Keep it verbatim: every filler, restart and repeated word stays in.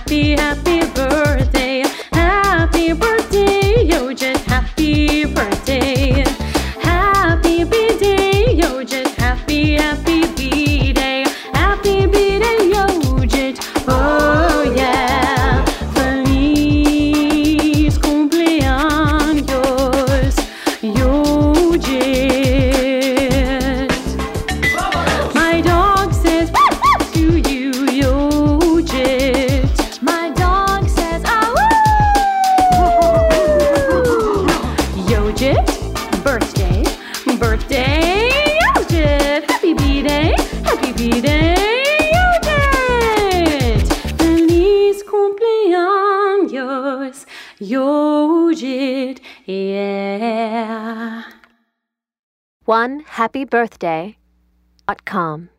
happy, happy birthday. Happy birthday, Yojit, happy birthday. Happy B-Day, Yojit, happy, happy B-Day. Happy B-Day, Yojit, oh yeah. Feliz cumpleaños, Yojit. My dog says to you, Yojit. My dog says, ah, Yojit, birthday, birthday, Yojit. Happy B-Day, happy B-Day, Yojit. Feliz cumpleaños, Yojit, yeah. one happy birthday dot com.